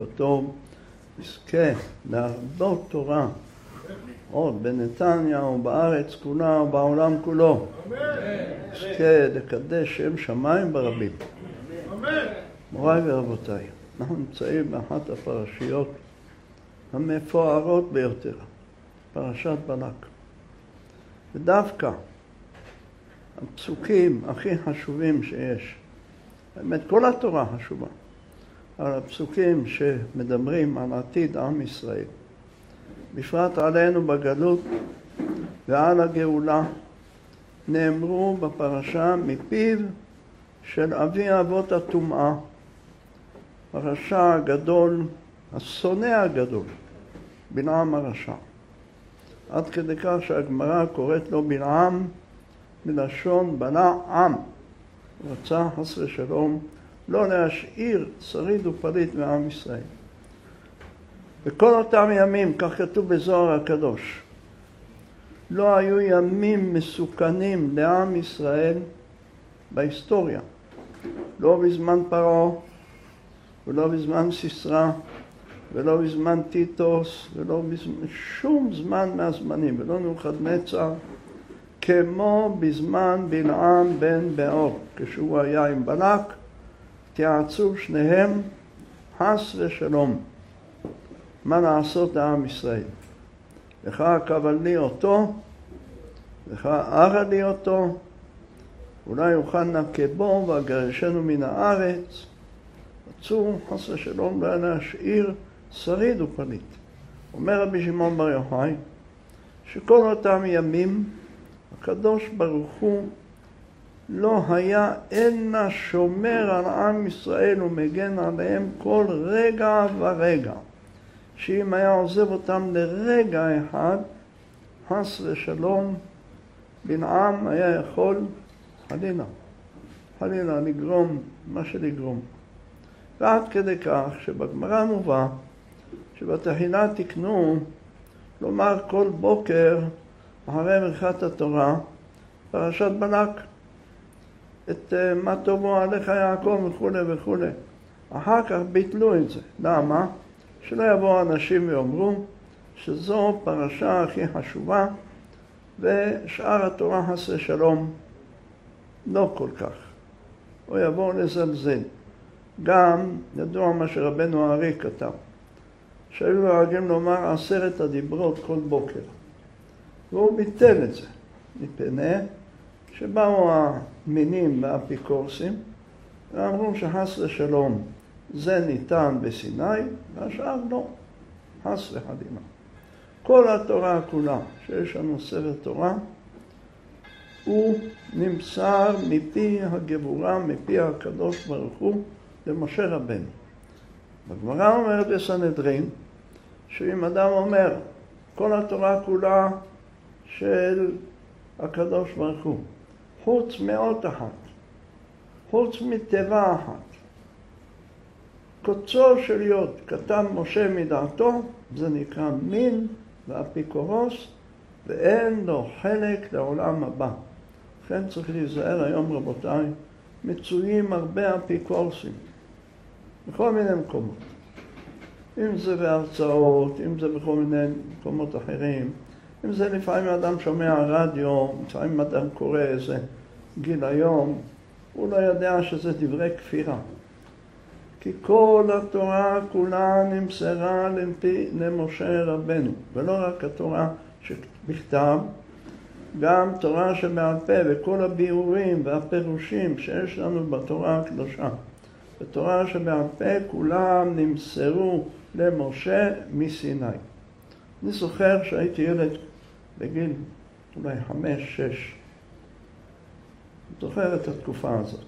אותו יזכה להרבות תורה עוד בנתניה או בארץ כולה או בעולם כולו. יזכה לקדש שם שמיים ברבים. מוריי ורבותיי, אנחנו נמצאים באחת הפרשיות המפוארות ביותר, פרשת בלק. ודווקא הפסוקים הכי חשובים שיש, באמת כל התורה חשובה, אבל הפסוקים שמדברים על עתיד עם ישראל, בפרט עלינו בגלות ועל הגאולה, נאמרו בפרשה מפיו של אבי אבות הטומאה, הרשע הגדול, השונא הגדול, בלעם הרשע. עד כדי כך שהגמרא קוראת לו בלעם מלשון בלעם. רצה חס ושלום לא להשאיר שריד ופליט מעם ישראל. בכל אותם ימים, כך כתוב בזוהר הקדוש, לא היו ימים מסוכנים לעם ישראל בהיסטוריה. לא בזמן פרעה, ולא בזמן סיסרא, ולא בזמן טיטוס, ולא בשום זמן מהזמנים, ולא נבוכדנצר, כמו בזמן בלעם בן בעור, כשהוא היה עם בלק, תיעצו שניהם חס ושלום. מה לעשות לעם ישראל? לך קבל לי אותו, לך ארה לי אותו, אולי יוכל נקבו והגרשנו מן הארץ. רצו חס ושלום לא להשאיר שריד ופליט. אומר רבי שמעון בר יוחאי שכל אותם ימים הקדוש ברוך הוא לא היה אלא שומר על עם ישראל ומגן עליהם כל רגע ורגע, שאם היה עוזב אותם לרגע אחד, חס ושלום, בלעם היה יכול חלילה לגרום מה שלגרום. ועד כדי כך שבגמרא מובא שבתחילה תקנו לומר כל בוקר אחרי ברכת התורה פרשת בלק, את מה טובו עליך יעקב וכו' וכו'. אחר כך ביטלו את זה. למה? שלא יבואו אנשים ויאמרו שזו פרשה הכי חשובה ושאר התורה חס ושלום לא כל כך. או יבואו לזלזל. גם ידוע מה שרבנו הארי כתב, שהיו נוהגים לומר 10 הדיברות כל בוקר. והוא ביטל את זה, מפני שבאו המינים והאפיקורסים ואמרו שחס ושלום זה ניתן בסיני והשאר לא, חס וחלילה. כל התורה כולה שיש לנו ספר תורה הוא נמסר מפי הגבורה, מפי הקדוש ברוך הוא למשה רבנו. בגמרא אומרת בסנהדרין שאם אדם אומר כל התורה כולה של הקדוש ברוך הוא, חוץ מאות אחת, חוץ מתיבה אחת, קוצו של יוד כתב משה מדעתו, זה נקרא מין ואפיקורוס, ואין לו חלק לעולם הבא. לכן צריך להיזהר היום רבותיי, מצויים הרבה אפיקורסים בכל מיני מקומות. אם זה בהרצאות, אם זה בכל מיני מקומות אחרים, אם זה לפעמים אדם שומע רדיו, לפעמים אדם קורא איזה גיליון, הוא לא יודע שזה דברי כפירה. כי כל התורה כולה נמסרה למשה רבנו, ולא רק התורה שבכתב, גם תורה שבעל פה וכל הביאורים והפירושים שיש לנו בתורה הקדושה. בתורה שבעל פה כולם נמסרו למשה מסיני. אני זוכר שהייתי ילד בגיל אולי 5-6. זוכר את התקופה הזאת.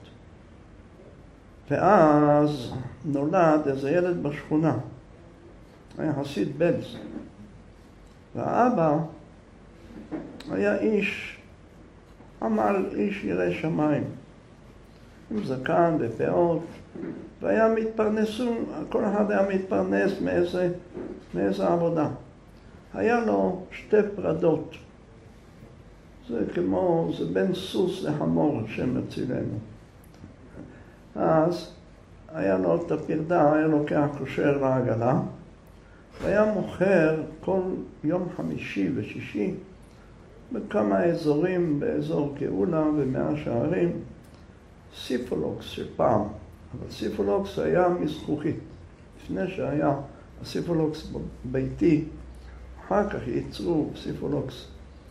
ואז נולד איזה ילד בשכונה. היה חסיד בלז. והאבא היה איש, עמל איש ירא שמיים. עם זקן ופאות. והיה מתפרנסו, כל אחד היה מתפרנס מאיזה עבודה. היה לו 2 פרדות. זה כמו, זה בין סוס לחמור, השם מצילנו. אז היה לו את הפרדה, היה לוקח כושר לעגלה, והיה מוכר כל יום חמישי ושישי בכמה אזורים, באזור גאולה ומאה שערים, סיפולוקס של פעם. אבל סיפולוקס היה מזכוכית. לפני שהיה הסיפולוקס ביתי, אחר כך ייצרו סיפולוקס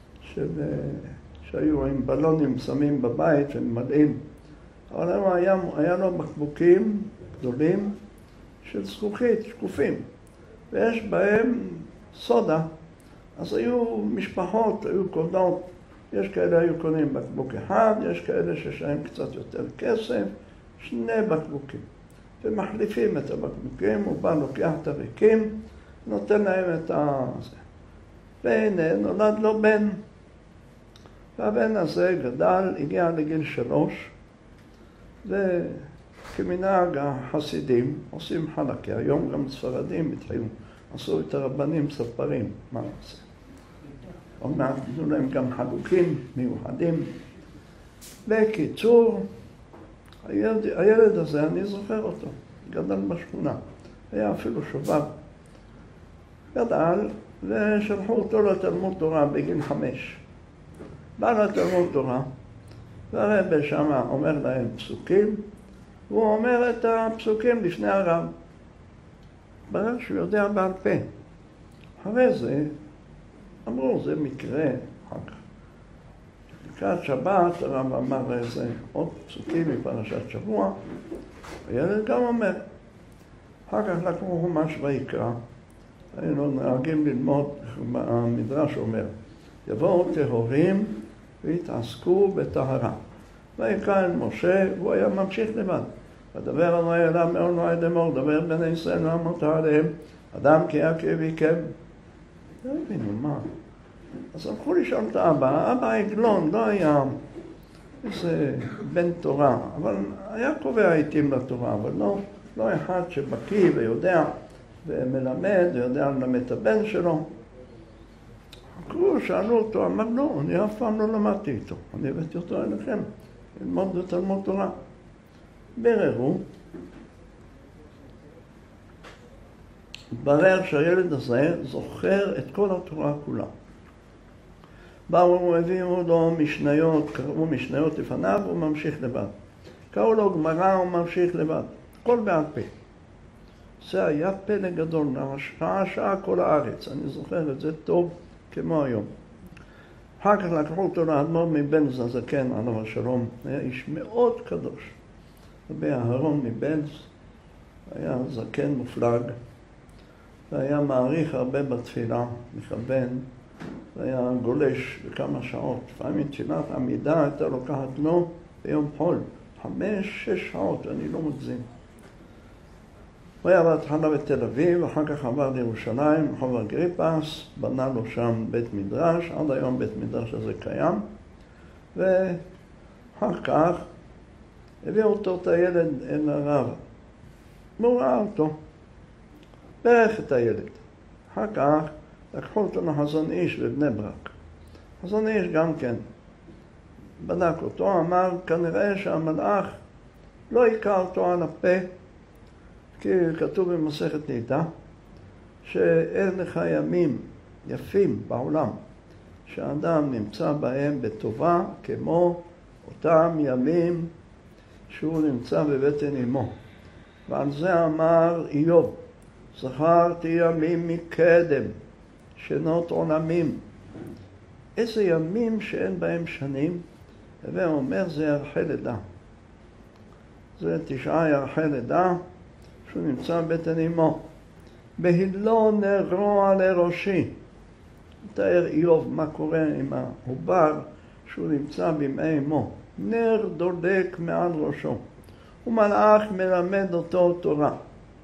שהיו עם בלונים שמים בבית וממלאים. אבל היה לו בקבוקים גדולים של זכוכית, שקופים, ויש בהם סודה. אז היו משפחות, היו קונות, יש כאלה היו קונים בקבוק אחד, יש כאלה ששהם קצת יותר כסף, 2 בקבוקים. ומחליפים את הבקבוקים, הוא בא לוקח את הריקים, נותן להם את זה. והנה נולד לו בן. והבן הזה גדל, הגיע לגיל 3, וכמנהג החסידים עושים חלקה. היום גם ספרדים התחילו, עשו את הרבנים ספרים, מה נעשה? עוד מעט נתנו להם גם חלוקים מיוחדים. בקיצור, הילד הזה, אני זוכר אותו, גדל בשכונה, היה אפילו שובב. גדל ושלחו אותו לתלמוד תורה בגיל 5. בא לתלמוד תורה, והרבא שמה אומר להם פסוקים, והוא אומר את הפסוקים לפני הרב. ברר שהוא יודע בעל פה. אחרי זה, אמרו, זה מקרה אחר כך. לקראת שבת, הרב אמר איזה עוד פסוקים מפרשת שבוע, הילד גם אומר. אחר כך לקחו חומש ויקרא, היינו נהגים ללמוד, המדרש אומר, יבואו טהורים והתעסקו בטהרה. ויקרא אל משה, והוא היה ממשיך לבד. ודבר אדוני אליו מאוד נועד לאמור, דבר בני ישראל ואמרת עליהם, אדם כי יקרב יקב. לא הבינו מה. אז הלכו לשאול את האבא, אבא עגלון, לא היה איזה בן תורה, אבל היה קובע עיתים לתורה, אבל לא אחד שבקיא ויודע ומלמד, ויודע ללמד את הבן שלו. חקרו, שאלו אותו, אמר לא, אני אף פעם לא למדתי איתו, אני הבאתי אותו אליכם, ללמוד בתלמוד תורה. בררו, התברר שהילד הזה זוכר את כל התורה כולה. באו הביאו לו משניות, קראו משניות לפניו, הוא ממשיך לבד. קראו לו גמרא, הוא ממשיך לבד. הכל בעל פה. זה היה פלא גדול, שעה כל הארץ, אני זוכר את זה טוב כמו היום. אחר כך לקחו אותו לאדמו"ר מבעלז הזקן, עליו השלום, היה איש מאוד קדוש. רבי אהרון מבעלז, היה זקן מופלג, והיה מעריך הרבה בתפילה, מכוון, והיה גולש בכמה שעות. לפעמים תפילת עמידה הייתה לוקחת לו ביום חול, 5-6 שעות, אני לא מגזים. הוא היה בהתחלה בתל אביב, אחר כך עבר לירושלים, רחוב אגריפס, בנה לו שם בית מדרש, עד היום בית מדרש הזה קיים, ואחר כך הביאו אותו את הילד אל הרב. הוא ראה אותו, ברך את הילד. אחר כך לקחו אותו לחזון איש בבני ברק. חזון איש גם כן בדק אותו, אמר כנראה שהמלאך לא יקע אותו על הפה, כי כתוב במסכת נידה, שאין לך ימים יפים בעולם, שהאדם נמצא בהם בטובה כמו אותם ימים שהוא נמצא בבטן אמו. ועל זה אמר איוב, זכרתי ימים מקדם, שנות עולמים. איזה ימים שאין בהם שנים, והוא אומר זה ירחי לידה. זה 9 ירחי לידה, שהוא נמצא בבטן אמו. בהילו נרוע לראשי. מתאר איוב מה קורה עם העובר שהוא נמצא בימי אמו. נר דולק מעל ראשו. ומלאך מלמד אותו תורה.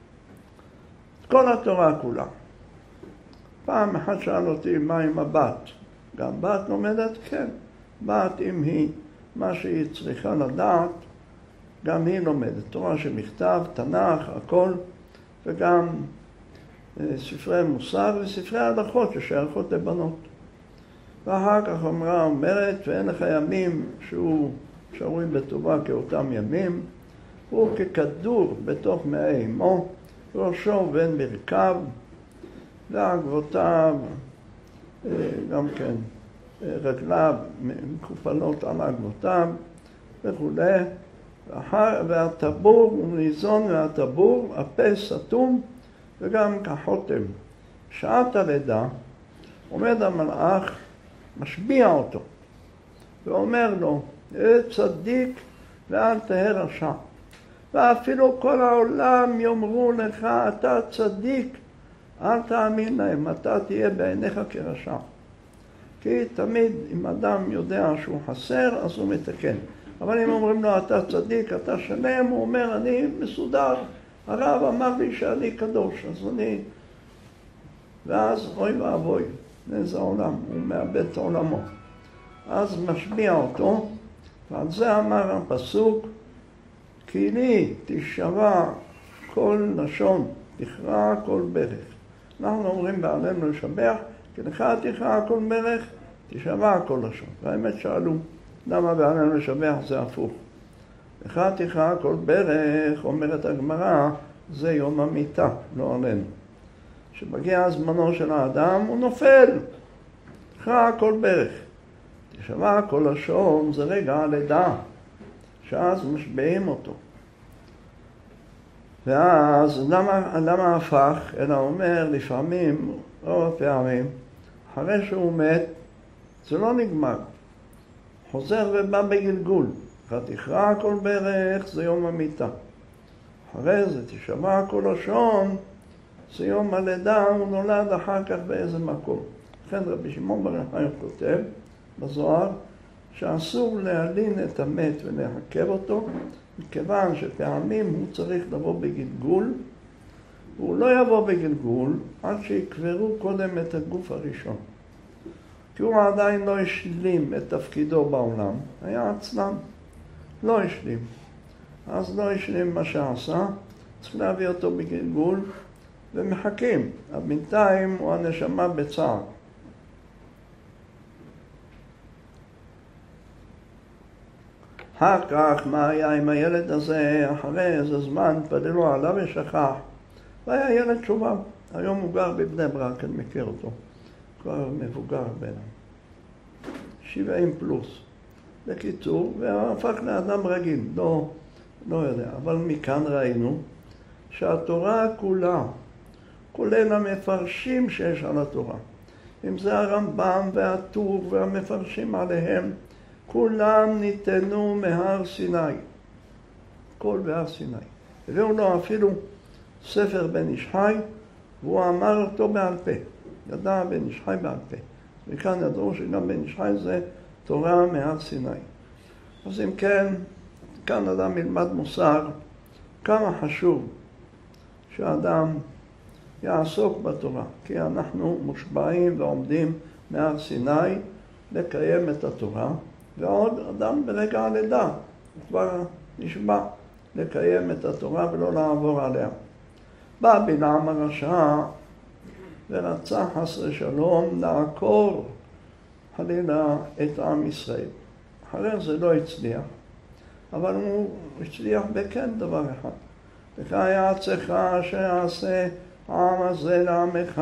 כל התורה כולה. פעם אחת שאל אותי מה עם הבת. גם בת לומדת? כן. בת אם היא מה שהיא צריכה לדעת, גם היא לומדת. תורה שמכתב, תנ"ך, הכל, וגם ספרי מוסר וספרי הלכות ששייכות לבנות. ואחר כך אומרת, ואין לך ימים שהוא שרויים בטובה כאותם ימים, הוא ככדור בתוך מעי אמו, ראשו בין ברכיו, ועקבותיו, גם כן, רגליו מקופלות על עקבותיו וכו'. והטבור הוא ניזון מהטבור, הפה סתום וגם כחותם. שעת הלידה עומד המלאך, משביע אותו ואומר לו, צדיק ואל תהא רשע. ואפילו כל העולם יאמרו לך, אתה צדיק, אל תאמין להם, אתה תהיה בעיניך כרשע. כי תמיד אם אדם יודע שהוא חסר, אז הוא מתקן. אבל אם אומרים לו, אתה צדיק, אתה שלם, הוא אומר, אני מסודר. הרב אמר לי שאני קדוש, אז אני... ואז אוי ואבוי, איזה עולם, הוא מאבד את עולמו. אז משביע אותו, ועל זה אמר הפסוק, כי לי תשבע כל לשון, תכרע כל ברך. אנחנו אומרים בעלינו לשבח, כי לך תכרע כל ברך, תשבע כל לשון. והאמת שאלו, למה בעלינו לשבח זה הפוך? לך תכרע כל ברך, אומרת הגמרא, זה יום המיטה, לא עלינו. כשמגיע זמנו של האדם, הוא נופל. תכרע כל ברך. תשבע כל לשון, זה רגע הלידה, שאז משביעים אותו. ואז למה הפך? אלא אומר לפעמים, רוב הפעמים, אחרי שהוא מת, זה לא נגמר. חוזר ובא בגלגול. תכרע כל ברך, זה יום המיטה. אחרי זה תשמע כל לשון, זה יום הלידה, הוא נולד אחר כך באיזה מקום. לכן רבי שמעון בר יוחאי כותב בזוהר, שאסור להלין את המת ולהכר אותו, מכיוון שפעמים הוא צריך לבוא בגלגול, והוא לא יבוא בגלגול עד שיקברו קודם את הגוף הראשון. כי הוא עדיין לא השלים את תפקידו בעולם, היה עצלן, לא השלים. אז לא השלים מה שעשה, צריך להביא אותו בגלגול, ומחכים. בינתיים הוא הנשמה בצער. אחר כך, מה היה עם הילד הזה? אחרי איזה זמן פדלו עליו ושכח. והיה ילד שובב. היום הוא גר בבני ברק, אני מכיר אותו. כבר מבוגר בינם. 70 פלוס. בקיצור, והפך לאדם רגיל. לא יודע. אבל מכאן ראינו שהתורה כולה, כולל המפרשים שיש על התורה. אם זה הרמב"ם והטור והמפרשים עליהם, כולם ניתנו מהר סיני. כל בהר סיני. הביאו לו אפילו ספר בן איש חי, והוא אמר אותו בעל פה. ידע בן איש חי בעל פה. וכאן ידעו שגם בן איש חי זה תורה מהר סיני. אז אם כן, כאן אדם ילמד מוסר, כמה חשוב שאדם יעסוק בתורה. כי אנחנו מושבעים ועומדים מהר סיני לקיים את התורה. ועוד אדם ברגע הלידה, הוא כבר נשבע לקיים את התורה ולא לעבור עליה. בא בלעם הרשע ורצה חס ושלום לעקור חלילה את עם ישראל. אחרי זה לא הצליח, אבל הוא הצליח בכן דבר אחד. וכך יעצך שיעשה העם הזה לעמך.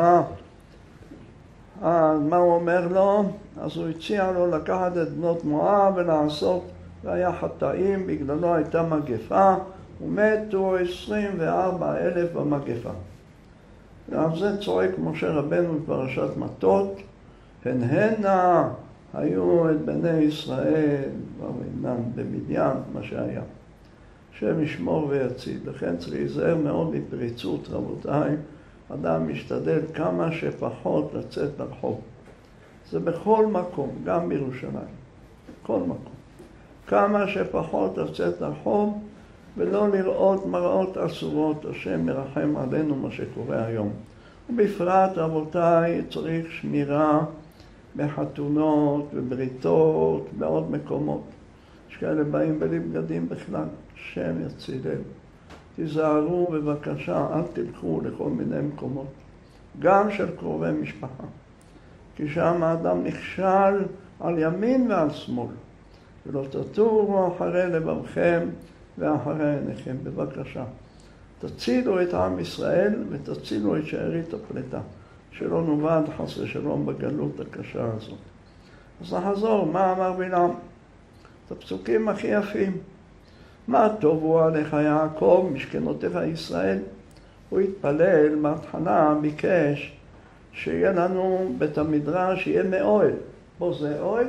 מה הוא אומר לו? אז הוא הציע לו לקחת את בנות מואב ולעשות, והיה חטאים, בגללו הייתה מגפה, ומתו 24,000 במגפה. ועל זה צועק משה רבנו בפרשת מטות, הנה היו את בני ישראל, ואינם במדיין, מה שהיה. השם ישמור ויציל. לכן צריך להיזהר מאוד מפריצות, רבותיי. אדם משתדל כמה שפחות לצאת לרחוב. זה בכל מקום, גם בירושלים. כל מקום. כמה שפחות לצאת לרחוב ולא לראות מראות אסורות. השם מרחם עלינו מה שקורה היום. ובפרט, רבותיי, צריך שמירה בחתונות ובריתות בעוד מקומות. יש כאלה באים בלי בגדים בכלל. השם יצילנו. תיזהרו בבקשה, אל תלכו לכל מיני מקומות, גם של קרובי משפחה. כי שם האדם נכשל על ימין ועל שמאל. ולא תטורו אחרי לבבכם ואחרי עיניכם. בבקשה, תצילו את עם ישראל ותצילו את שארית הפליטה, שלא נובעת חס ושלום בגלות הקשה הזאת. אז נחזור, מה אמר בלעם? את הפסוקים הכי יפים. מה טובו עליך יעקב, משכנותיך ישראל. הוא התפלל, בהתחלה ביקש שיהיה לנו בית המדרש, שיהיה מאוהל. פה זה אוהל?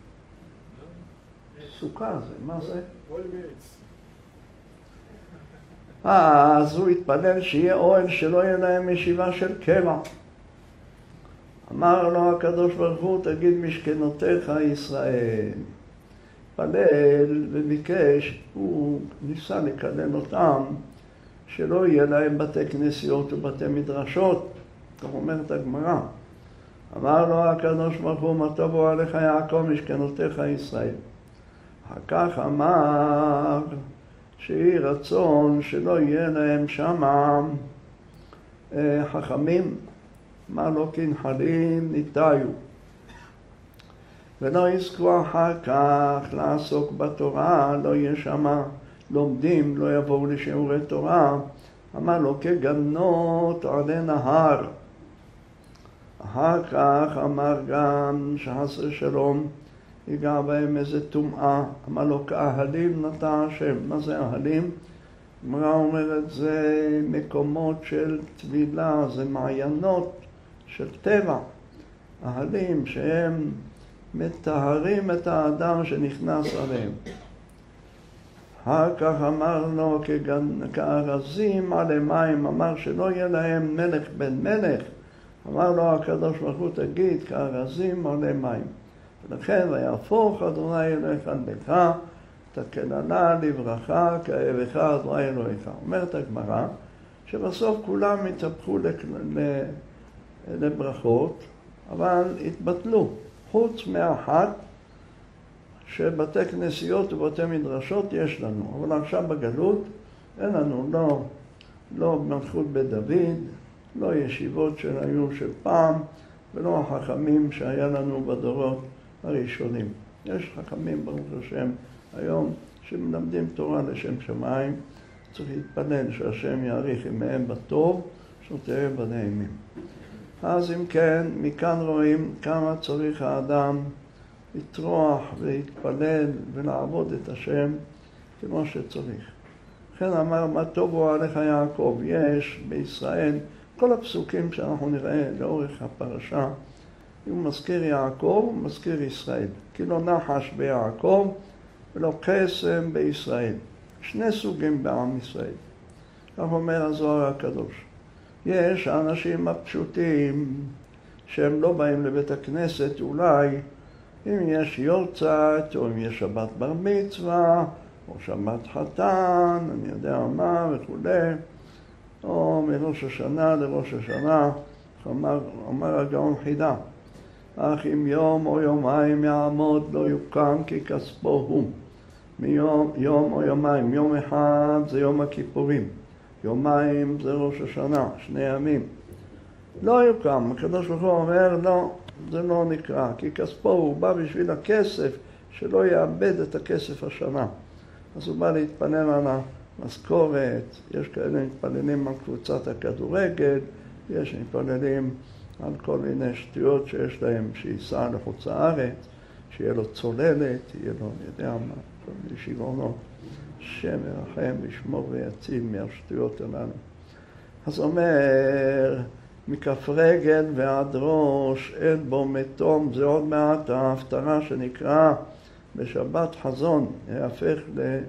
סוכה זה, מה זה? אוהל מעץ. אז הוא התפלל שיהיה אוהל, שלא יהיה להם ישיבה של קבע. אמר לו הקדוש ברוך הוא, תגיד משכנותיך ישראל. התפלל וביקש, הוא ניסה לקלל אותם, שלא יהיה להם בתי כנסיות ובתי מדרשות, כך אומרת הגמרא. אמר לו הקדוש ברוך הוא, מה טובו עליך יעקב, משכנותיך ישראל. אחר כך אמר שיהי רצון שלא יהיה להם שמה חכמים, מה לא כנחלים ניטיו, ולא יזכו אחר כך לעסוק בתורה, לא יהיה שמה לומדים, לא יבואו לשיעורי תורה. אמר לו כגנות עלי נהר. אחר כך אמר גם שחס ושלום ייגע בהם איזה טומאה. אמר לו כאהלים נטע השם. מה זה אהלים? הגמרא אומרת זה מקומות של טבילה, זה מעיינות של טבע. אהלים שהם מטהרים את האדם שנכנס עליהם. אחר כך אמר לו כארזים עלי מים, אמר שלא יהיה להם מלך בן מלך. אמר לו הקדוש ברוך הוא, תגיד כארזים עלי מים. ולכן ויהפוך אדוני אלוהיך על ביתך, תקננה לברכה כאהבך אדוני אלוהיך. אומרת הגמרא שבסוף כולם התהפכו לברכות, אבל התבטלו, חוץ מאחת שבתי כנסיות ובתי מדרשות יש לנו. אבל עכשיו בגלות אין לנו לא מלכות בית דוד, לא ישיבות שהיו של פעם, ולא החכמים שהיה לנו בדורות הראשונים. יש חכמים ברוך השם היום שמלמדים תורה לשם שמיים, צריך להתפלל שהשם יאריך ימיהם בטוב, שתהיה בנעימים. אז אם כן, מכאן רואים כמה צריך האדם לטרוח ולהתפלל ולעבוד את השם כמו שצריך. לכן אמר, מה טובו עליך יעקב. יש בישראל, כל הפסוקים שאנחנו נראה לאורך הפרשה, הוא מזכיר יעקב, הוא מזכיר ישראל. כי לא נחש ביעקב ולא קסם בישראל. שני סוגים בעם ישראל. כך אומר הזוהר הקדוש. יש האנשים הפשוטים שהם לא באים לבית הכנסת, אולי אם יש יורצייט, או אם יש שבת בר מצווה, או שבת חתן, אני יודע מה וכו', או מראש השנה לראש השנה, אמר הגאון חידה, אך אם יום או יומיים יעמוד לא יוקם כי כספו הוא. יום או יומיים, יום אחד זה יום הכיפורים, יומיים זה ראש השנה, 2 ימים. לא יוקם, הקדוש ברוך הוא אומר, לא, זה לא נקרא, כי כספו הוא בא בשביל הכסף, שלא יאבד את הכסף השנה. אז הוא בא להתפלל על המשכורת, יש כאלה מתפללים על קבוצת הכדורגל, יש מתפללים על כל מיני שטויות שיש להם, שייסע לחוץ הארץ, שיהיה לו צוללת, יהיה לו, אני יודע מה, כל מיני שיגעונות. השם ירחם וישמור ויציל מהשטויות הללו. אז אומר, מכף רגל ועד ראש אין בו מתום. זה עוד מעט ההפטרה שנקרא בשבת חזון, יהפך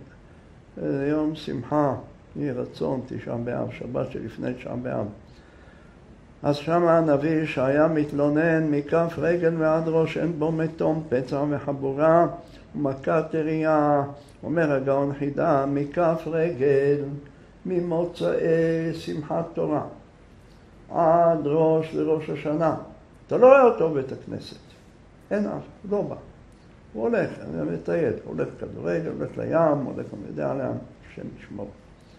ליום שמחה, יהי רצון, 9 באב, שבת שלפני 9 באב. אז שם הנביא שהיה מתלונן, מכף רגל ועד ראש אין בו מתום, פצע וחבורה ומכה טריה. אומר הגאון חידה, מכף רגל ממוצאי שמחת תורה עד ראש לראש השנה, אתה לא רואה אותו בית הכנסת, אין אף, לא בא. הוא הולך, אני מטייל, הולך כדורגל, הולך לים, הולך אני יודע לאן, השם ישמור.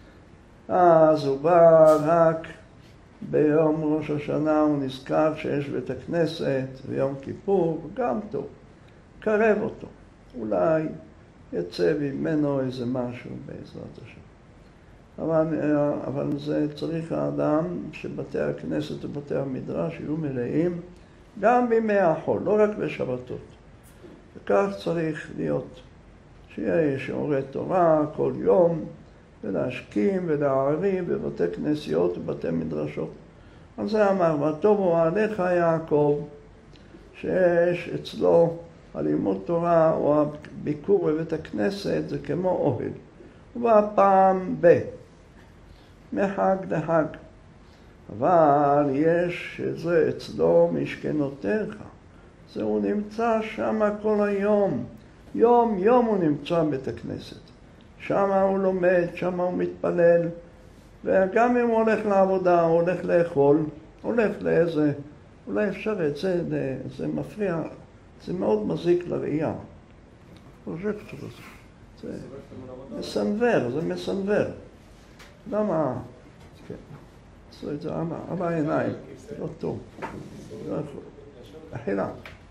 אז הוא בא רק ביום ראש השנה, הוא נזכר שיש בית הכנסת, ויום כיפור, גם טוב, קרב אותו. אולי יצא ממנו איזה משהו בעזרת השם. אבל זה צריך האדם שבתי הכנסת ובתי המדרש יהיו מלאים גם בימי החול, לא רק בשבתות. וכך צריך להיות, שיהיה שיעורי תורה כל יום, ולהשכים ולהערים בבתי כנסיות ובתי מדרשות. אז זה אמר, וטובו עליך יעקב, שיש אצלו הלימוד תורה או הביקור בבית הכנסת זה כמו אוהל. ובפעם מחג לחג. אבל יש שזה אצלו משכנותיך. זה הוא נמצא שם כל היום. יום יום הוא נמצא בבית הכנסת. שם הוא לומד, שם הוא מתפלל. וגם אם הוא הולך לעבודה, הוא הולך לאכול, הולך לאיזה, אולי אפשר את זה, זה מפריע, זה מאוד מזיק לראייה. פרוז'קטור הזה. זה מסנבר, זה מסנבר. למה? כן. עשו את זה על העיניים. לא טוב. לא יכול. אחילה.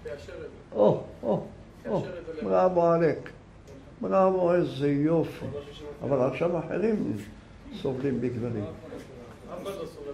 בראבו עליק. בראבו איזה יופי. אבל עכשיו אחרים סובלים בגללי. אף אחד לא סובל.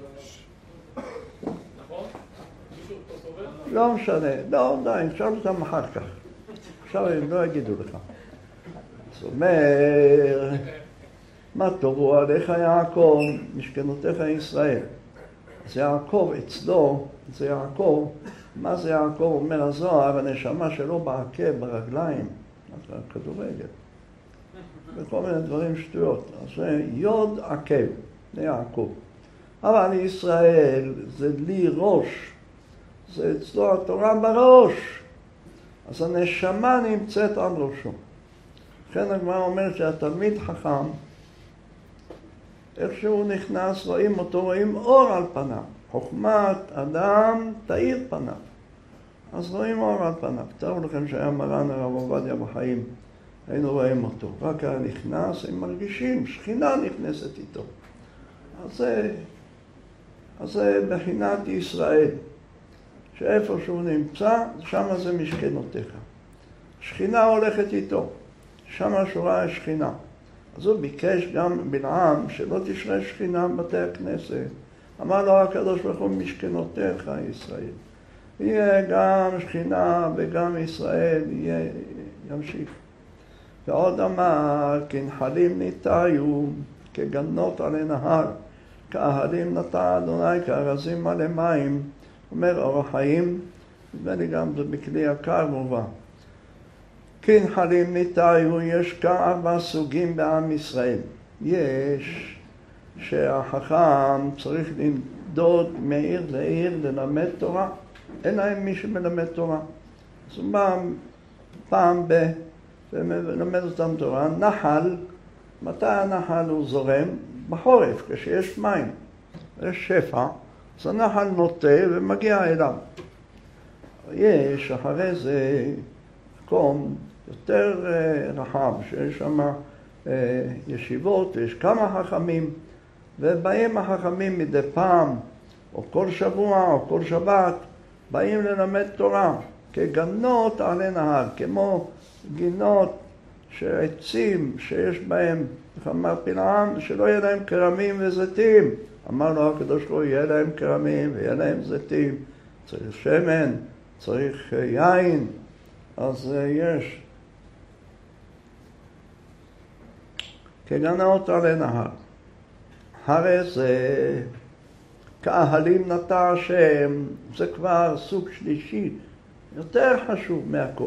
נכון? מישהו פה סובל? לא משנה. לא, די, נשאר אותם אחר כך. עכשיו הם לא יגידו לך. זאת אומרת, מה טובו עליך יעקב, משכנותיך ישראל. זה יעקב אצלו, זה יעקב. מה זה יעקב? אומר הזוהר, הנשמה שלו בעקב, ברגליים, כדורגל. וכל מיני דברים שטויות. אז זה יוד עקב, זה יעקב. אבל ישראל זה לי ראש. זה אצלו התורה בראש. אז הנשמה נמצאת על ראשו. לכן הגמרא אומרת שהתלמיד חכם, איך שהוא נכנס, רואים אותו, רואים אור על פניו. חוכמת אדם תאיר פניו. אז רואים אור על פניו. תראו לכם שהיה מרן הרב עובדיה בחיים, היינו רואים אותו. רק היה נכנס, הם מרגישים, שכינה נכנסת איתו. אז זה בחינת ישראל. שאיפה שהוא נמצא, שם זה משכנותיך. שכינה הולכת איתו. שם שורה השכינה. אז הוא ביקש גם בלעם שלא תשרה שכינה בבתי הכנסת. אמר לו הקדוש ברוך הוא משכנותיך ישראל. יהיה גם שכינה וגם ישראל ימשיך. ועוד אמר, כנחלים ניטעו, כגנות עלי נהר, כאהלים נטע אדוני, כארזים מלא מים. אומר אור החיים, נדמה לי גם זה בכלי יקר מובא. כנחלים ניטעו, יש כארבע סוגים בעם ישראל. יש שהחכם צריך לנדוד מעיר לעיר ללמד תורה. אין להם מי שמלמד תורה. אז הוא בא פעם ומלמד אותם תורה. נחל, מתי הנחל הוא זורם? בחורף, כשיש מים. יש שפע, אז הנחל נוטה ומגיע אליו. יש אחרי זה מקום יותר רחב, שיש שם ישיבות, יש כמה חכמים, ובאים החכמים מדי פעם, או כל שבוע, או כל שבת, באים ללמד תורה, כגנות עלי נהר, כמו גינות שעצים שיש בהם, אמר בלעם, שלא יהיה להם כרמים וזיתים. אמר לו הקדוש ברוך הוא, יהיה להם כרמים ויהיה להם זיתים, צריך שמן, צריך יין, אז יש. כגנות עלי נהר. הרי זה כאהלים נטע השם, זה כבר סוג שלישי, יותר חשוב מהכל.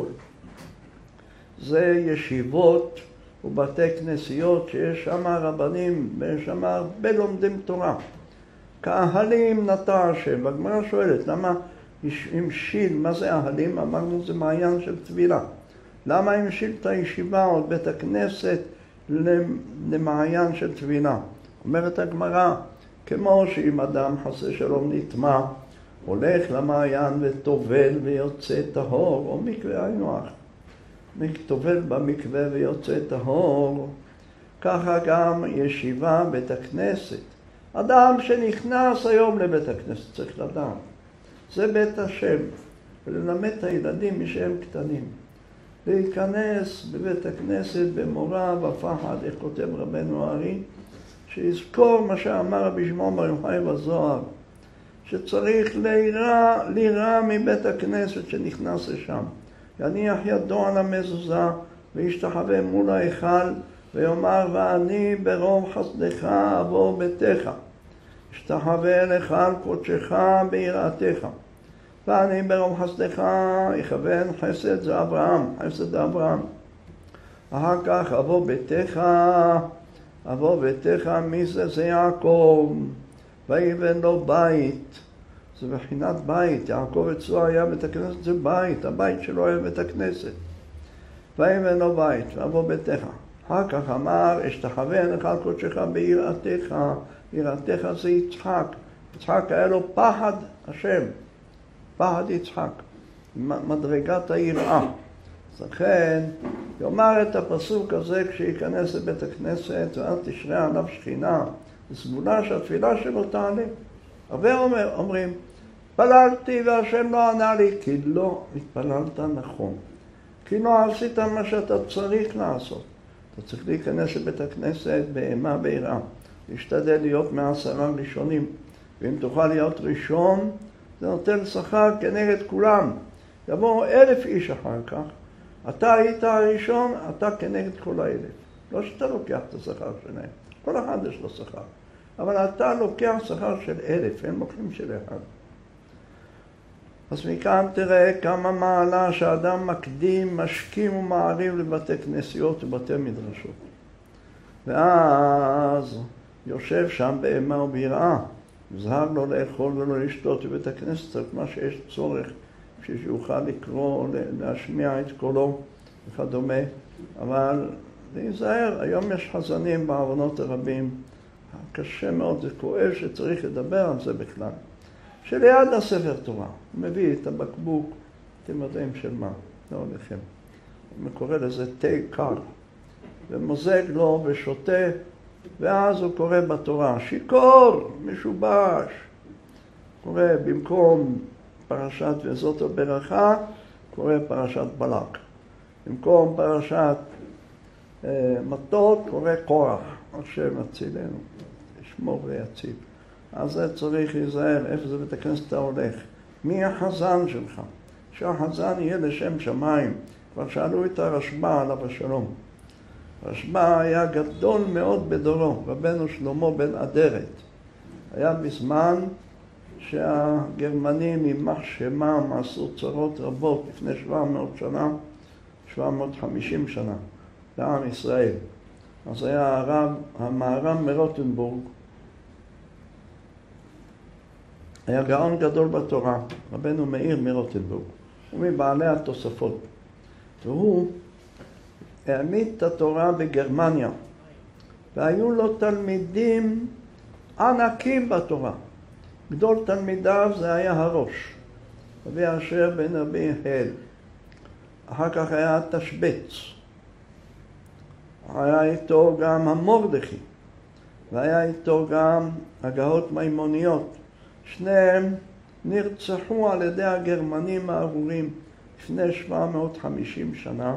זה ישיבות ובתי כנסיות שיש שם רבנים ויש שם הרבה לומדים תורה. כאהלים נטע השם. והגמרא שואלת, למה המשיל, מה זה אהלים? אמרנו זה מעיין של טבילה. למה המשיל את הישיבה או בית הכנסת למעיין של טבילה? אומרת הגמרא, כמו שאם אדם חסה שלום נטמע, הולך למעיין וטובל ויוצא טהור, או מקווה היינו הך. טובל במקווה ויוצא טהור, ככה גם ישיבה בית הכנסת. אדם שנכנס היום לבית הכנסת צריך לדעת. זה בית השם, וללמד את הילדים משהם קטנים. להיכנס בבית הכנסת במורא ופחד, איך כותב רבנו הארי, שיזכור מה שאמר רבי שמעון בר יוחאי בזוהר, שצריך לירא מבית הכנסת שנכנס לשם, יניח ידו על המזוזה וישתחווה מול ההיכל ויאמר ואני ברוב חסדך אבוא ביתך, אשתחווה לך על קודשך ביראתך, ואני ברוב חסדך יכוון חסד זה אברהם, חסד אברהם. אחר כך אבוא ביתך מי זה? זה יעקב, ויבן לו בית, זה בחינת בית, יעקב אצלו היה בית הכנסת, זה בית, הבית שלו היה בית הכנסת, ויבן לו בית, ואבוא ביתך. אחר כך אמר אשתחווה לך על קודשך ביראתך, יראתך זה יצחק, יצחק היה לו פחד השם, פחד יצחק, מדרגת היראה. אז לכן יאמר את הפסוק הזה כשיכנס לבית הכנסת, ואז תשרה עליו שכינה, סגולה שהתפילה שלו תעלה. הרבה אומרים, פללתי והשם לא ענה לי, כי לא התפללת נכון, כי לא עשית מה שאתה צריך לעשות. אתה צריך להיכנס לבית הכנסת באימה ביראה, להשתדל להיות מ10 ראשונים, ואם תוכל להיות ראשון, זה נותן שכר כנגד כולם. יבואו 1,000 איש אחר כך, אתה היית הראשון, אתה כנגד כל 1,000. לא שאתה לוקח את השכר שלהם, כל אחד יש לו שכר, אבל אתה לוקח שכר של 1,000, הם לוקחים של אחד. אז מכאן תראה כמה מעלה שאדם מקדים, משכים ומערים לבתי כנסיות ובתי מדרשות. ואז יושב שם באימה וביראה, זהר לו לאכול ולא לשתות בבית הכנסת, רק מה שיש צורך, שיוכל לקרוא, להשמיע את קולו וכדומה. אבל להיזהר, היום יש חזנים בעוונות הרבים, קשה מאוד, זה כואב שצריך לדבר על זה בכלל. שליד הספר תורה, הוא מביא את הבקבוק, אתם יודעים של מה, לא לכם. הוא קורא לזה תה קר, ומוזג לו ושותה, ואז הוא קורא בתורה, שיקור, משובש. קורא במקום פרשת וזאת הברכה, קורא פרשת בלק. במקום פרשת מטות, קורא קורח, השם הצילנו, ישמור ויציל. אז זה צריך להיזהר, איפה זה בית הכנסת הולך. מי החזן שלך? שהחזן יהיה לשם שמיים. כבר שאלו את הרשב"א עליו השלום. הרשב"א היה גדול מאוד בדורו, רבנו שלמה בן אדרת. היה בזמן שהגרמנים יימח שמם עשו צרות רבות לפני 700 שנה, 750 שנה, לעם ישראל. אז היה הרב, המהר"ם מרוטנבורג, היה גאון גדול בתורה, רבנו מאיר מרוטנבורג, הוא מבעלי התוספות. והוא העמיד את התורה בגרמניה, והיו לו תלמידים ענקים בתורה. גדול תלמידיו זה היה הראש, רבי אשר בן רבי הל. אחר כך היה תשבץ. היה איתו גם המורדכי, והיה איתו גם הגאות מימוניות. שניהם נרצחו על ידי הגרמנים הארורים לפני 750 שנה.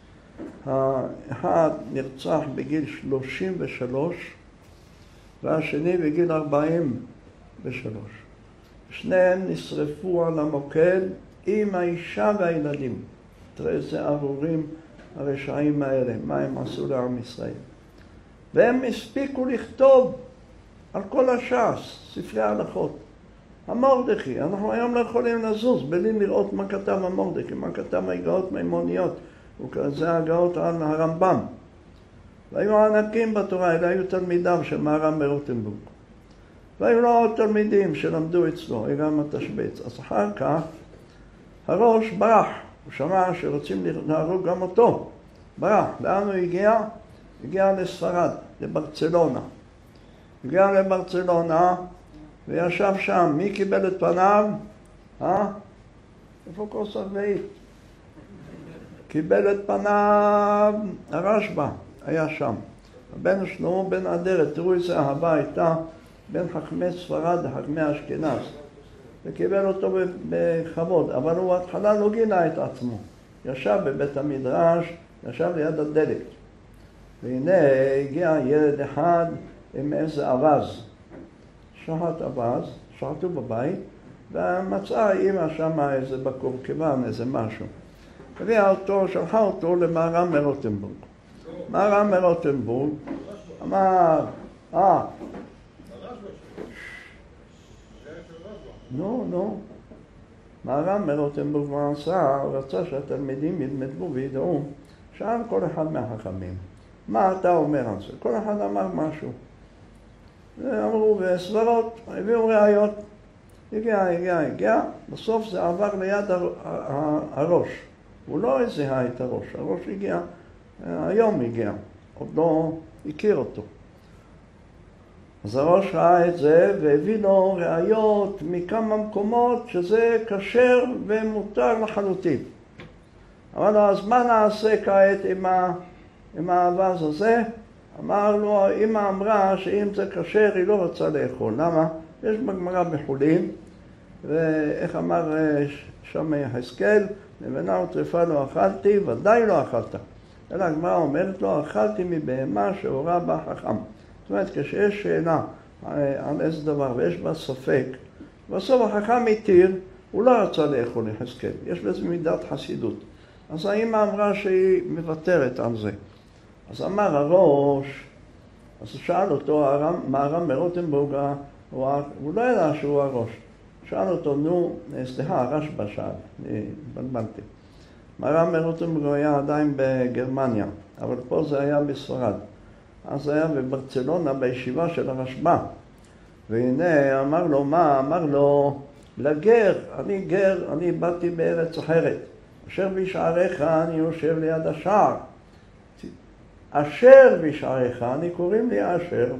האחד נרצח בגיל 33 והשני בגיל 43. שניהם נשרפו על המוקד עם האישה והילדים. תראה איזה ארורים הרשעים האלה, מה הם עשו לעם ישראל. והם הספיקו לכתוב על כל הש"ס, ספרי ההלכות. המורדכי, אנחנו היום לא יכולים לזוז בלי לראות מה כתב המורדכי, מה כתב הגאות מימוניות, וזה הגאות על הרמב"ם. והיו ענקים בתורה, אלה היו תלמידיו של מהר"ם מרוטנבורג. והיו לו עוד תלמידים שלמדו אצלו, גם התשבץ. אז אחר כך הראש ברח, הוא שמע שרוצים להרוג גם אותו. ברח, לאן הוא הגיע? הגיע לספרד, לברצלונה. הגיע לברצלונה וישב שם. מי קיבל את פניו? איפה כוס הרביעית? קיבל את פניו הרשב"א, היה שם. רבנו שלמה בן אדרת, תראו איזה אהבה הייתה בין חכמי ספרד לחכמי אשכנז. וקיבל אותו בכבוד, אבל הוא התחלה לא גילה את עצמו. ישב בבית המדרש, ישב ליד הדלת. והנה הגיע ילד אחד עם איזה אבז. שחט אבז, שחטו בבית, ומצאה אמא שם איזה בקור כיוון, איזה משהו. הביאה אותו, שלחה אותו למהר"ם מרוטנבורג. מהר"ם מרוטנבורג אמר, נו. מהר"ם מרוטנבורג מה עשה? הוא רצה שהתלמידים ילמדו וידעו. שאל כל אחד מהחכמים, מה אתה אומר על זה? כל אחד אמר משהו. ואמרו בסברות, הביאו ראיות. הגיע. בסוף זה עבר ליד הראש. הוא לא זיהה את הראש. הראש הגיע, היום הגיע. עוד לא הכיר אותו. אז הראש ראה את זה והביא לו ראיות מכמה מקומות שזה כשר ומותר לחלוטין. אמר לו, אז מה נעשה כעת עם האבז הזה? אמר לו, אמא אמרה שאם זה כשר היא לא רוצה לאכול. למה? יש בגמרא בחולין, ואיך אמר שם יחזקאל, לבנה וטרפה לא אכלתי, ודאי לא אכלת. אלא הגמרא אומרת לו, אכלתי מבהמה שהורה בה חכם. זאת אומרת, כשיש שאלה על איזה דבר ויש בה ספק, בסוף החכם התיר, הוא לא רצה לאכול יחזקאל. יש בזה מידת חסידות. אז האמא אמרה שהיא מוותרת על זה. אז אמר הראש, אז שאל אותו מהר"ם מרוטנבורג, הוא לא ידע שהוא הראש. שאל אותו, סליחה, הרשב"א שאל, בלבלתי. מהר"ם מרוטנבורג היה עדיין בגרמניה, אבל פה זה היה בספרד. אז זה היה בברצלונה בישיבה של הרשב"א. והנה אמר לו, מה? אמר לו, לגר, אני גר, אני באתי בארץ אחרת. אשר בשעריך אני יושב ליד השער. אשר בשעריך, אני קוראים לי אשר,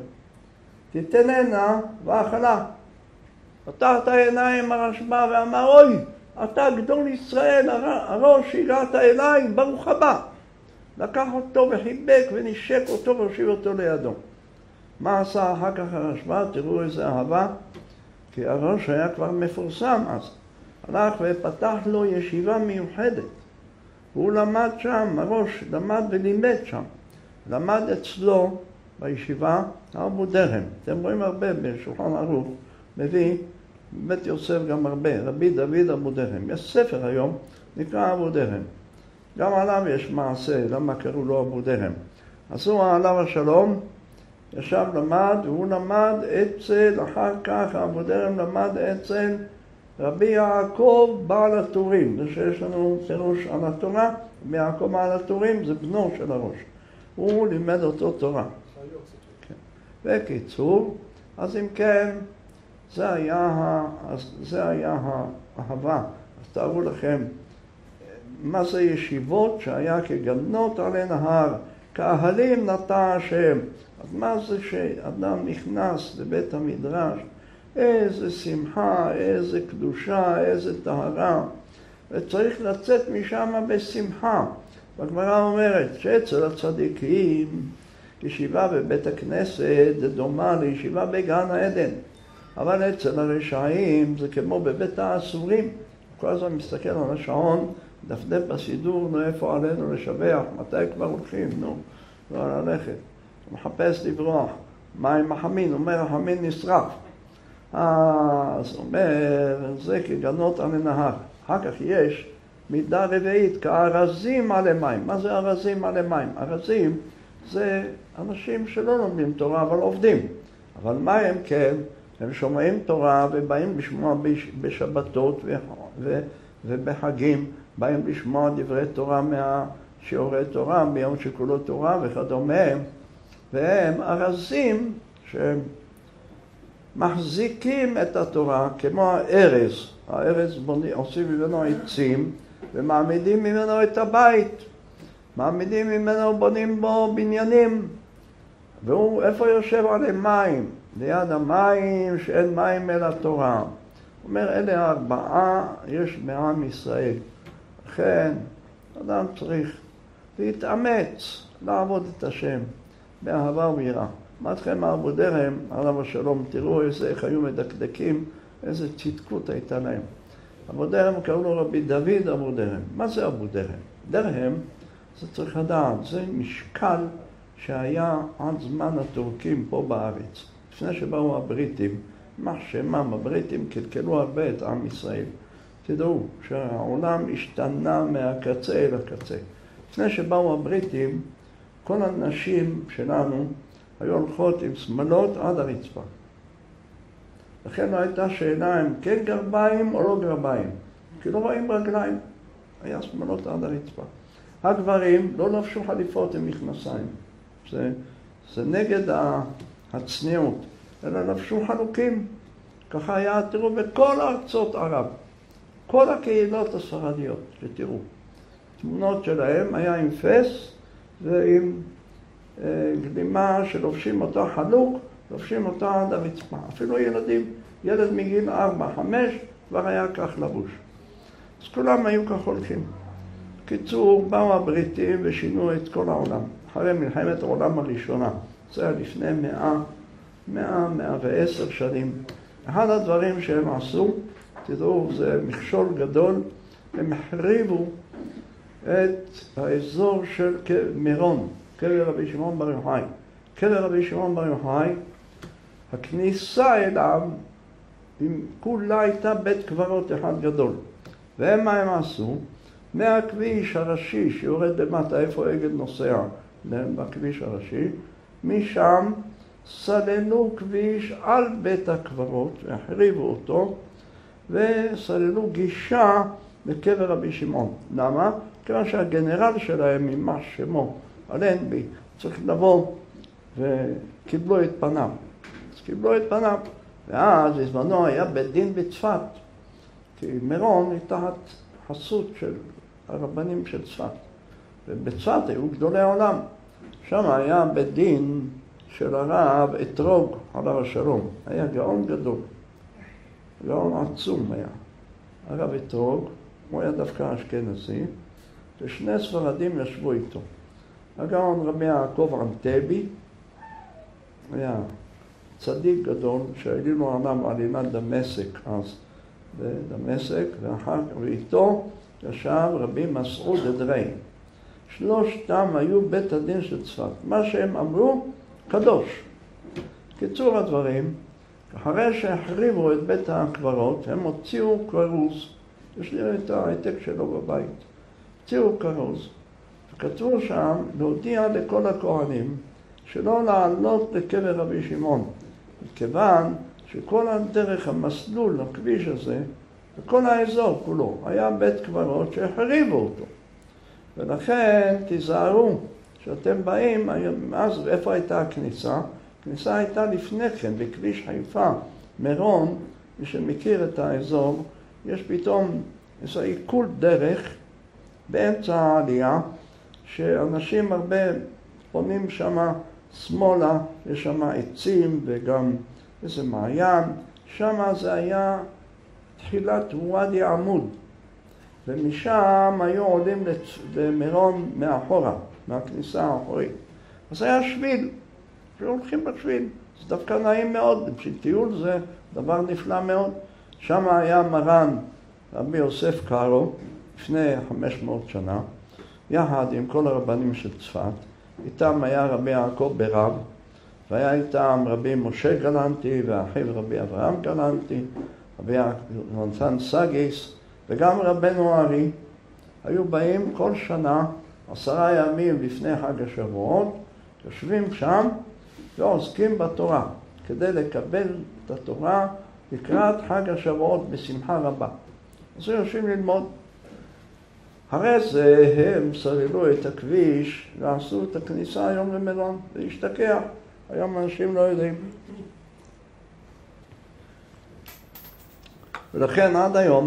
תתננה ואכלה. פתח את העיניים הרשב"א ואמר, אוי, אתה גדול ישראל, הראש הגעת אליי, ברוך הבא. לקח אותו וחיבק ונשק אותו והושיב אותו לידו. מה עשה אחר כך הרשב"א? תראו איזה אהבה, כי הראש היה כבר מפורסם אז. הלך ופתח לו ישיבה מיוחדת. והוא למד שם, הראש למד ולימד שם. למד אצלו בישיבה אבו דרהם. אתם רואים הרבה בשולחן ערוך, מביא בית יוסף גם הרבה, רבי דוד אבו דרהם. יש ספר היום, נקרא אבו דרהם. גם עליו יש מעשה, למה קראו לו אבו דרהם. אז הוא עליו השלום, ישב למד, והוא למד אצל, אחר כך אבו דרהם למד אצל רבי יעקב בעל הטורים. זה שיש לנו פירוש על התורה, רבי יעקב בעל הטורים זה בנו של הראש. הוא לימד אותו תורה. כן. בקיצור, אז אם כן, זה היה האהבה. אז תארו לכם, מה זה ישיבות שהיה כגנות עלי נהר, כאהלים נטע השם. אז מה זה שאדם נכנס לבית המדרש, איזה שמחה, איזה קדושה, איזה טהרה, וצריך לצאת משם בשמחה. והגמרא אומרת שאצל הצדיקים ישיבה בבית הכנסת זה דומה לישיבה בגן העדן, אבל אצל הרשעים זה כמו בבית האסורים. כל הזמן מסתכל על השעון, דפדף בסידור, איפה עלינו לשבח, מתי כבר הולכים, לא ללכת. הוא מחפש לברוח. מה עם החמין? הוא אומר, החמין נשרף. אז הוא אומר, זה כגנות על הנהר. אחר כך יש מידה רביעית, כארזים על המים. מה זה ארזים על המים? ארזים זה אנשים שלא לומדים תורה, אבל עובדים. אבל מה הם כן? הם שומעים תורה ובאים לשמוע בשבתות ובחגים, באים לשמוע דברי תורה מהשיעורי תורה, ביום שכולו תורה וכדומה. והם ארזים שמחזיקים את התורה כמו הארז. הארז עושים ממנו עצים ומעמידים ממנו את הבית. מעמידים ממנו, בונים בו בניינים. והוא איפה יושב עליהם? מים. ליד המים שאין מים אלא תורה. הוא אומר, אלה ארבעה יש בעם ישראל. לכן, אדם צריך להתאמץ לעבוד את השם באהבה ויראה. אמרתכם אבו דרהם, עליו השלום, תראו איך היו מדקדקים, איזה צדקות הייתה להם. אבו דרהם קראו לו רבי דוד אבו דרהם. מה זה אבו דרהם? דרהם, זה צריך לדעת, זה משקל שהיה עד זמן הטורקים פה בארץ. לפני שבאו הבריטים, מה שמם, הבריטים קלקלו הרבה את עם ישראל. תדעו שהעולם השתנה מהקצה אל הקצה. לפני שבאו הבריטים, כל הנשים שלנו היו הולכות עם שמלות עד הרצפה. לכן לא הייתה שאלה אם כן גרביים או לא גרביים. כי לא רואים רגליים. היה שמלות עד הרצפה. הגברים לא לבשו חליפות עם מכנסיים. זה נגד הצניעות. אלא לבשו חלוקים. ככה היה, תראו, בכל ארצות ערב. כל הקהילות הספרדיות, שתראו. תמונות שלהם היה עם פס ועם גלימה שלובשים אותה חלוק, לובשים אותה עד הרצפה. אפילו ילדים, ילד מגיל 4-5 כבר היה כך לבוש. אז כולם היו כך הולכים. קיצור, באו הבריטים ושינו את כל העולם. אחרי מלחמת העולם הראשונה, זה היה לפני 110 שנים. אחד הדברים שהם עשו, תדעו, זה מכשול גדול, הם החריבו את האזור של מירון, קבר רבי שמעון בר יוחאי. קבר רבי שמעון בר יוחאי, הכניסה אליו, כולה הייתה בית קברות אחד גדול. והם מה הם עשו? מהכביש הראשי שיורד למטה, איפה עגל נוסע, בכביש הראשי, משם סללו כביש על בית הקברות, והחריבו אותו, וסללו גישה לקבר רבי שמעון. למה? כיוון שהגנרל שלהם, יימח שמו, אלנבי, צריך לבוא וקיבלו את פניו. אז קיבלו את פניו. ואז בזמנו היה בית דין בצפת, כי מירון היא תחת חסות של הרבנים של צפת. ובצפת היו גדולי העולם. שם היה בית דין של הרב אתרוג עליו השלום. היה גאון גדול. גאון עצום היה. הרב אתרוג, הוא היה דווקא אשכנזי, ושני ספרדים ישבו איתו. הגאון רבי יעקב ענתבי, היה צדיק גדול, שהעלינו עליו עלילת דמשק אז, בדמשק, ואיתו ישב רבי מסעוד אדרי. שלושתם היו בית הדין של צפת. מה שהם אמרו, קדוש. קיצור הדברים, אחרי שהחריבו את בית הקברות, הם הוציאו כרוז. יש לי את העתק שלו בבית. הוציאו כרוז. וכתבו שם להודיע לכל הכהנים שלא לעלות לקבר רבי שמעון. מכיוון שכל הדרך, המסלול, הכביש הזה, וכל האזור כולו, היה בית קברות שהחריבו אותו. ולכן תיזהרו שאתם באים, אז איפה הייתה הכניסה? הכניסה הייתה לפני כן, בכביש חיפה, מירון, מי שמכיר את האזור, יש פתאום איזה עיכול דרך באמצע העלייה, שאנשים הרבה פונים שם שמאלה, יש שם עצים וגם איזה מעיין, שם זה היה תחילת ואדי עמוד, ומשם היו עולים למירון מאחורה, מהכניסה האחורית. אז היה שביל, שהולכים בשביל, זה דווקא נעים מאוד, בשביל טיול זה דבר נפלא מאוד. שם היה מרן רבי יוסף קארו, לפני 500 שנה, יחד עם כל הרבנים של צפת. איתם היה רבי יעקב ברב, והיה איתם רבי משה גלנטי, ואחיו רבי אברהם גלנטי, רבי יונתן סגיס, וגם רבנו ארי. היו באים כל שנה, 10 ימים לפני חג השבועות, יושבים שם ועוסקים בתורה, כדי לקבל את התורה לקראת חג השבועות בשמחה רבה. אז יושבים ללמוד. אחרי זה הם סללו את הכביש ועשו את הכניסה היום למירון, והשתכח. היום אנשים לא יודעים. ולכן עד היום